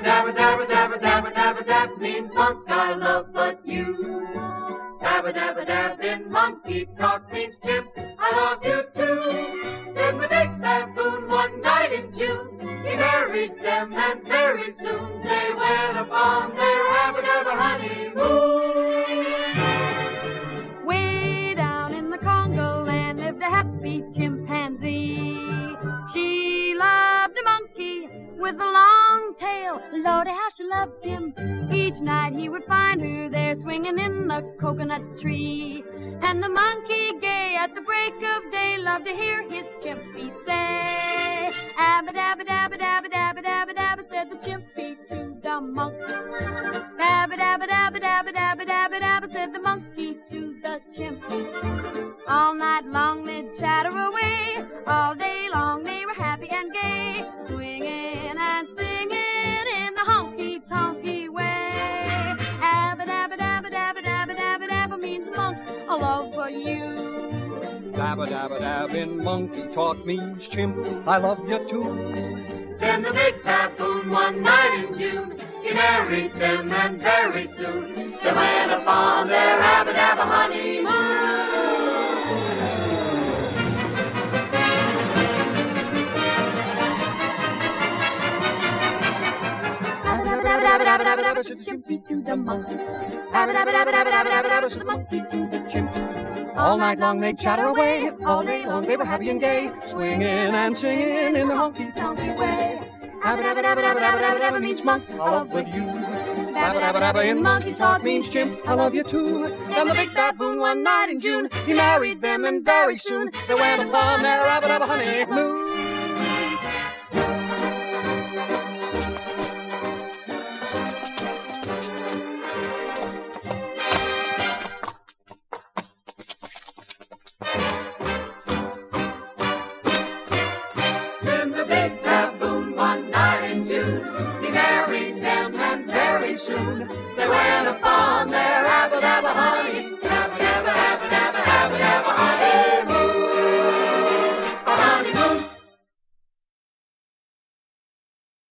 dabba dabba dabba dabba dabba dab means monk I love but you. Dabba dabba dab in monkey talk means chimp I love you too. Then the big baboon one night in June, he married them and very soon they went upon their dabba dabba honeymoon. Way down in the Congo land lived a happy chimpanzee. She loved a monkey with a long tail. Lordy, how she loved him. Each night he would find her there swinging in the coconut tree. And the monkey, gay at the break of day, loved to hear his chimpy say, abba dabba dabba dabba dabba dabba dabba, said the chimpy to the monkey. Dabba dabba dabba dabba dabba dabba dabba, said the monkey to the chimp. All night long they'd chatter away, all day long they were happy and gay, swinging and singing in the honky-tonky way. Abba dabba dabba dabba dabba dabba dabba means monk, a love for you. Dabba dabba dab in monkey talk means chimp, I love you too. Then the big baboon one night in June, he married them and very soon they went upon their abba dabba honeymoon. Abba dabba dabba dabba dabba, said the chimpy to the monkey. Abba dabba dabba dabba dabba dabba dabba, said the monkey to the chimp. All night long they'd chatter away, all day long they were happy and gay, swinging and singing in the honky-tonky way. Abba dabba dabba dabba dabba dabba dabba means monk, I love with you. Dabba dabba dabba in monkey talk means chimp, I love you too. Then the big baboon one night in June, he married them and very soon they went upon their abba dabba honeymoon.